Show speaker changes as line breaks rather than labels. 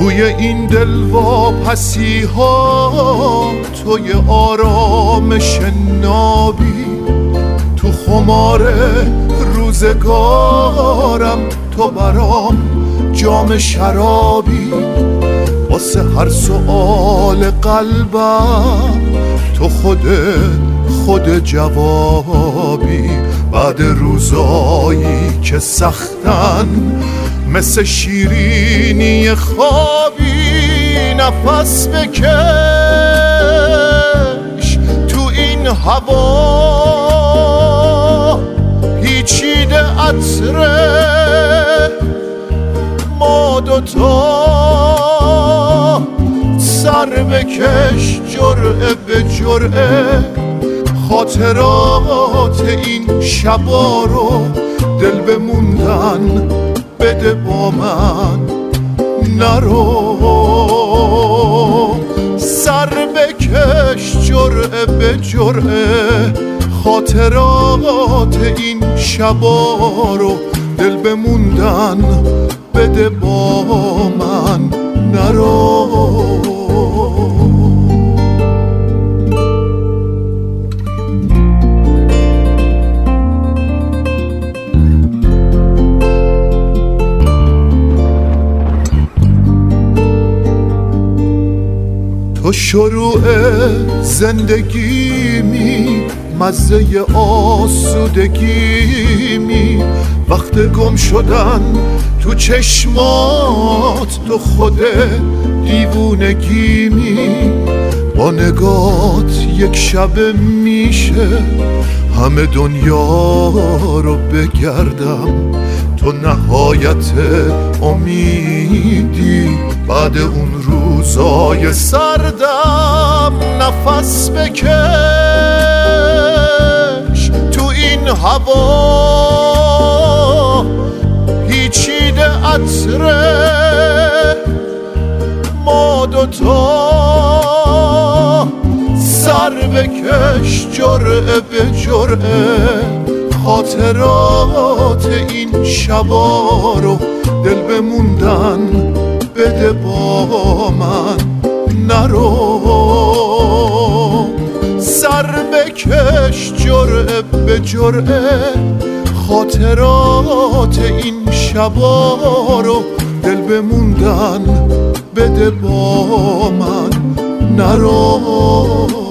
توی این دلواپسی ها توی آرامش نابی، تو خمار روزگارم تو برام جام شرابی، واسه هر سؤال قلبم تو خود جوابی. بعد روزایی که سختن مثل شیرینی خوابی، نفس بکش تو این هوا، پیچیده عطره ما دوتا، سر بکش جرعه به جرعه، خاطرات این شبا رو دل بموندن بده با من نرو. سر بکش جرعه به جرعه، خاطرات این شبا رو دل بموندن بده با من نرو. تو شروع زندگیمی، مزه آسودگیمی، وقت گم شدن تو چشمات تو خود دیوونگیمی. با نگات یک شب میشه همه دنیا رو بگردم، تو نهایت امیدی بعد اون روزای سردم. نفس بکش تو این هوا، پیچیده عطره ما دوتا، سر بکش جرعه به جرعه، خاطرات این شبا رو دل بموندن بده با من نرو. سر بکش جرعه به جرعه، خاطرات این شبا رو دل بموندن بده با من نرو.